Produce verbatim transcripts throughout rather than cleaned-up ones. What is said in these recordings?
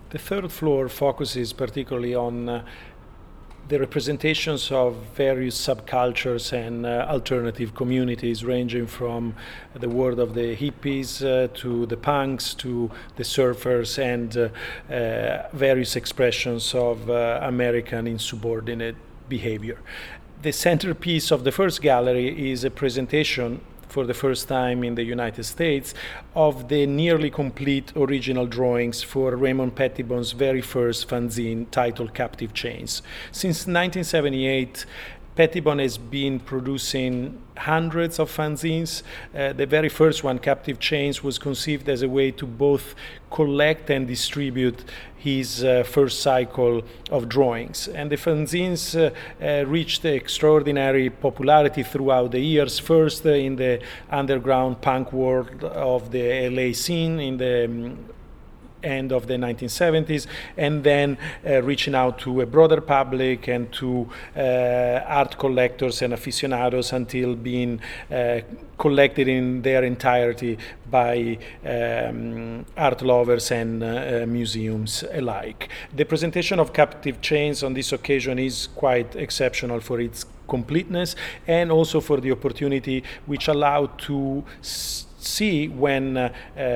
The third floor focuses particularly on uh, the representations of various subcultures and uh, alternative communities, ranging from the world of the hippies uh, to the punks to the surfers and uh, uh, various expressions of uh, American insubordinate behavior. The centerpiece of the first gallery is a presentation for the first time in the United States of the nearly complete original drawings for Raymond Pettibon's very first fanzine titled Captive Chains. Since nineteen seventy-eight, Pettibon has been producing hundreds of fanzines. Uh, the very first one, Captive Chains, was conceived as a way to both collect and distribute his uh, first cycle of drawings. And the fanzines uh, uh, reached extraordinary popularity throughout the years, first uh, in the underground punk world of the L A scene in the um, end of the nineteen seventies, and then uh, reaching out to a broader public and to uh, art collectors and aficionados until being uh, collected in their entirety by um, art lovers and uh, museums alike. The presentation of Captive Chains on this occasion is quite exceptional for its completeness and also for the opportunity which allowed to s- see when uh,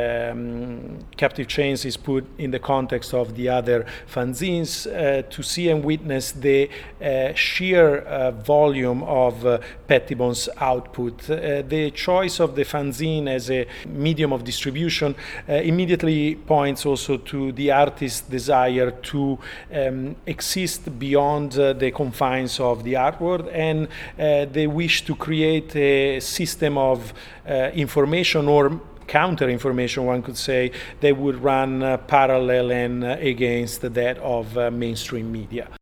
um, Captive Chains is put in the context of the other fanzines, uh, to see and witness the uh, sheer uh, volume of uh, Pettibon's output. Uh, the choice of the fanzine as a medium of distribution uh, immediately points also to the artist's desire to um, exist beyond uh, the confines of the art world and uh, the wish to create a system of uh, information or counter-information, one could say, that would run uh, parallel and uh, against that of uh, mainstream media.